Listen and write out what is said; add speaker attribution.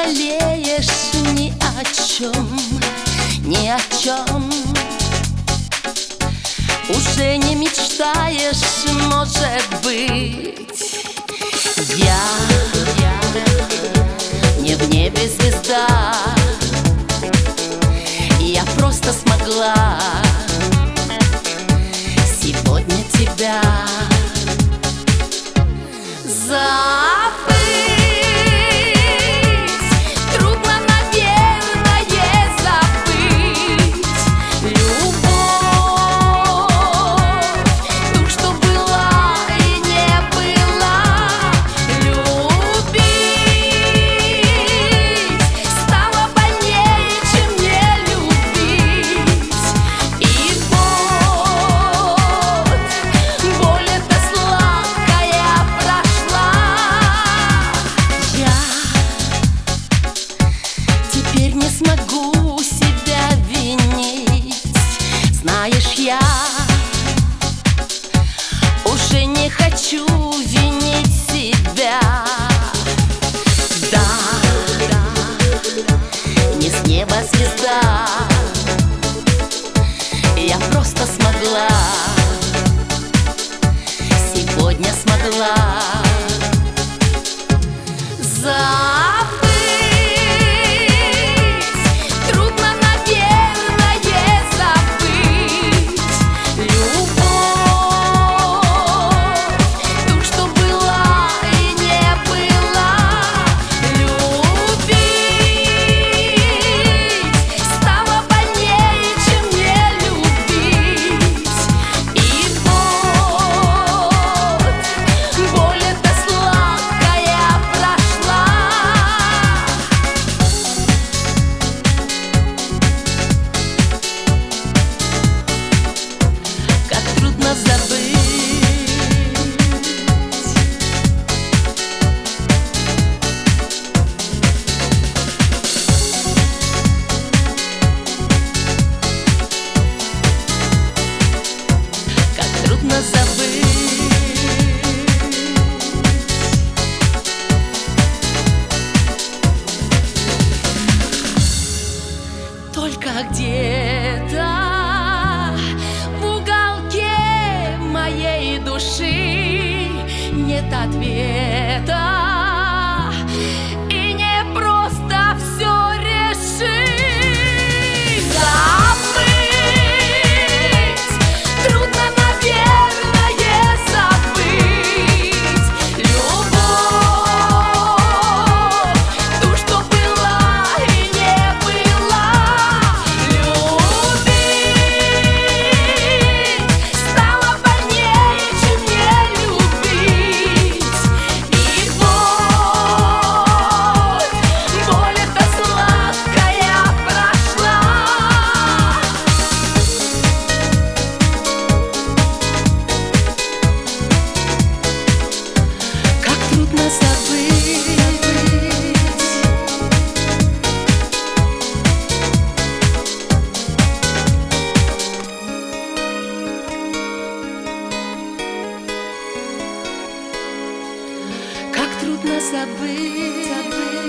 Speaker 1: жалеешь ни о чем, ни о чем. Уже не мечтаешь, может быть. Я не в небе звезда, я просто смогла сегодня тебя забыть. Трудно, наверное, забыть любовь, ту, что была и не была. Любить стало больнее, чем не любить. И вот боль эта сладкая прошла. Я теперь не смогу себя винить. Знаешь, я уже не хочу винить себя. Да, не с неба звезда, я просто смогла, сегодня смогла забыть. Трудно, наверное, забыть любовь, ту, что была и не была. Любить стало больнее, чем не любить. И вот боль эта сладкая прошла. Как трудно забыть. Как трудно забыть. Только где-то в уголке моей души нет ответа, и не просто все решить. Забыть трудно, наверное, забыть любовь, ту, что была и не была. Любить стало больнее, чем не любить. И вот боль эта сладкая прошла. Как трудно забыть. Как трудно забыть.